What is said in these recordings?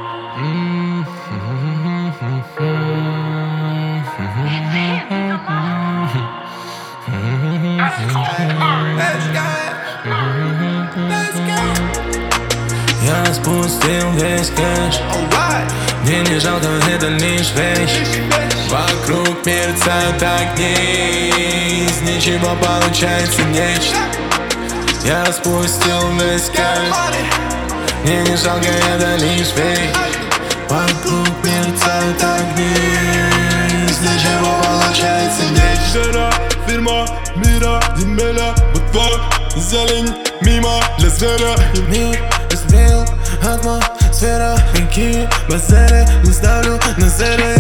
Я спустил весь кэш. Мне не жалко, это лишь вещь. Вокруг мерцают огни, из ничего получается нечто. Я спустил весь кэш. Мне не жалко, это лишь вещь. Вокруг мерцают огни, из ничего получается нечто. Жара, фирма, мира, земля, бытвак, зелень, мимо для зверя. Мир изменил атмосфера, какие базары не ставлю на зеро.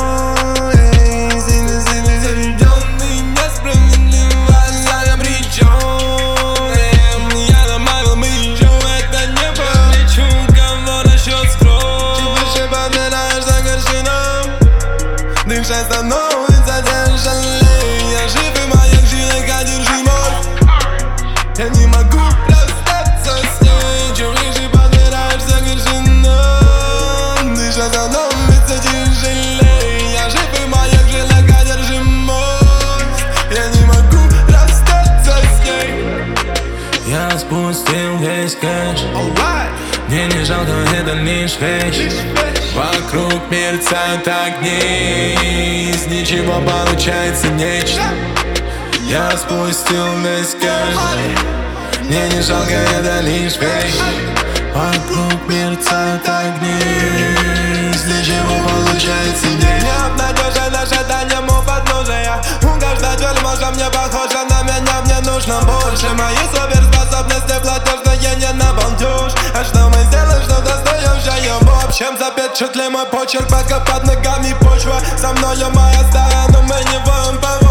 Сильно заведенный, несправедливо, я причем. Я добавил еще это небо. Лечу, кого насчет скроп. Чем выше подбираешь за горшином, дышать становится тяжелее. Я жив и моих жилах одержимость. Я не могу расстаться с ней. Чем выше подбираешь за горшином, дышать становится тяжелее. Я жив и моих жилах одержимость. Я не могу расстаться с ней. Я спустил весь кэш. Мне не жалко, это лишь вещь. Вокруг мерцают огни, из ничего получается нечто. Я спустил весь кэш. Мне не жалко, это лишь вещь. Вокруг мерцают огни, из ничего получается нечто. Необнадежен ожиданием у подножия. Каждая тюрьма мне похожа на меня, мне нужно больше. Мои суперспособности платежные не набалдеж. А что мы сделаем, что достающее в общем? Запечатли мой почерк, пока под ногами почва. Со мною моя стая, но мы не воем по